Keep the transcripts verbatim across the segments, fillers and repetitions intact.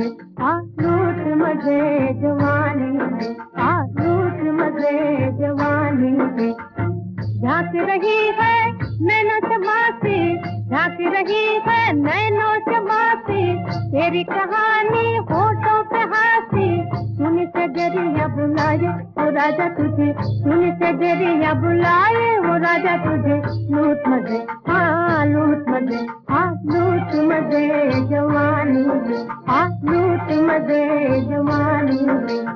मजे, आ लूट मजे जवानी में, आ लूट मजे जवानी में। झांक रही है नैनों से बासी, झांक रही है नैनों से बासी, तेरी कहानी होठों पे हाथी। सुन सजरिया बुलाए वो राजा तुझे, सुन सजरिया बुलाए वो राजा तुझे। लूट मजे, हाँ लूट मजे, हाँ लूट मजे जवानी में, हाँ लूट मजे जवानी में।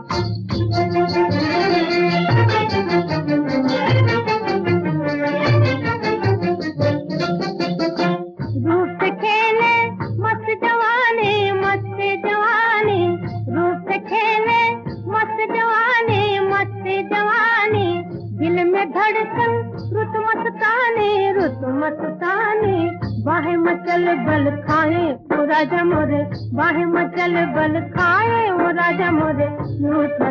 रूप से खेले मस्त जवानी, मस्त जवानी, रूप से खेले मस्त जवानी, मस्त जवानी। दिल में धड़कन रुत मस्तानी, रुत मस्तानी। बाहें मचल बल खाए वो राजा मोरे, बाहें मचल बल खाए वो राजा मोरे। लूट